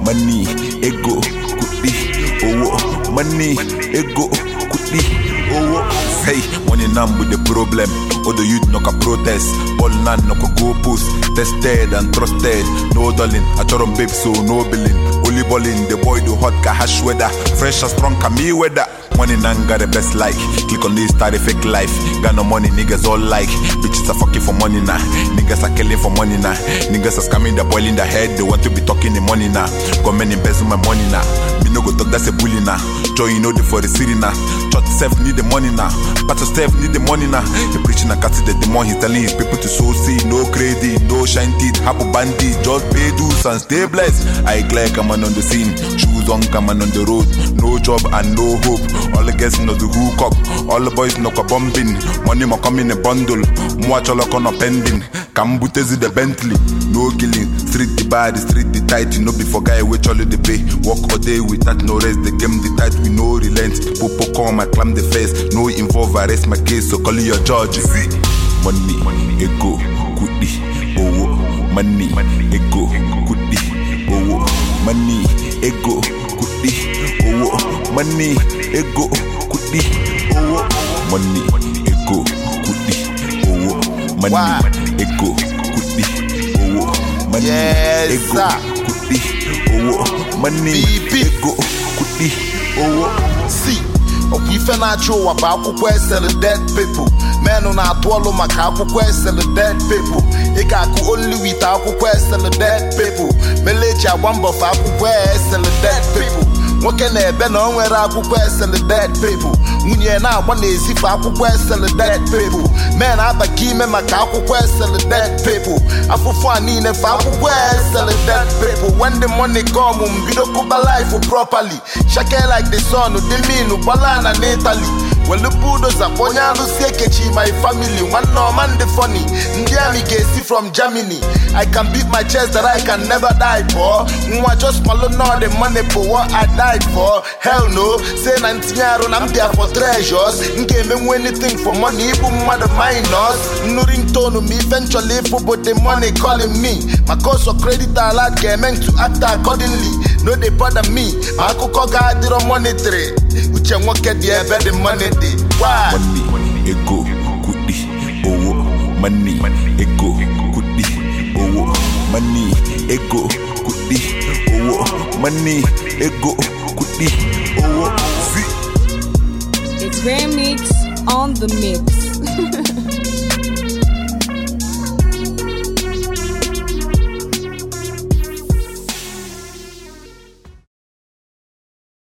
money, ego, kudi, owo, money, ego, kudi, owo. Hey, money nam with the problem. All the youth knock a protest. All nan knock a go post. Tested and trusted. No darling, I told them babe so no billing. Only balling, the boy do hot ka hash weather. Fresh and strong ka me weather. Money nan got the best like. Click on this, start a fake life. Got no money, niggas all like. Bitches are fucking for money now. Niggas are killing for money now. Niggas are scamming the boil in the head. They want to be talking the money now. Got many embezzle my money now. Me no go talk, that's a bully now. Joy, you know the for the city now. Church self need the money now. Pastor self need the money now. He preaching and casting the demon. He's telling his people to sow seed. No credit, no shine teeth. Happy bandit, just pay dues and stay blessed. I glare come on the scene. Shoes on, come on the road. No job and no hope. All the guests know the hook up. All the boys knock a bombing. Money mo come in a bundle. Watch all on a pending. Kambutezi the Bentley. No killing. Street the bad, street the tight. You know before guy which all the pay. Walk all day without no rest. The game the tight we no relent. Popo come I climb the face. No involve arrest my case. So call your judge. See. Money, ego, kudi, owo. Money, ego, kudi, owo. Money, ego, kudi, owo. Money, ego, kudi, owo. Money, ego, kudi, owo. Money, ego, kudi, owo. Money, ego, kudi, owo. Money, ego, kudi, owo. See, we finna show about who sell the dead people. Men on our twirl my car who sell the dead people. It got only with our who sell the dead people. Meleja one buff out who sell the dead people. What can they been on where I could sell the dead people? When you're now one is if I could sell the dead people. Man, I be key me my car who sell the dead people. I for fun in if I could sell the dead people. When the money come, we don't cook my life properly. Shake like the sun, the mean, Balana, Italy. Well, the Buddhas are Ponyalo Sekechi, my family. One no man the funny. Ndiami Gesi from Germany. I can beat my chest that I can never die for. I just follow all the money for what I died for. Hell no. Say 19 years I'm there for treasures. Game me anything for money, even mother minors. No ringtone me eventually for but the money calling me. My course of credit alert get meant to act accordingly. No they bother me. I could call God the monetary. Which I won't get the money. Why? Money, ego, kudi, owo. Money, ego, kudi, owo. Money, ego, kudi, owo. Money, ego, kudi, owo. See. It's Remix on the mix.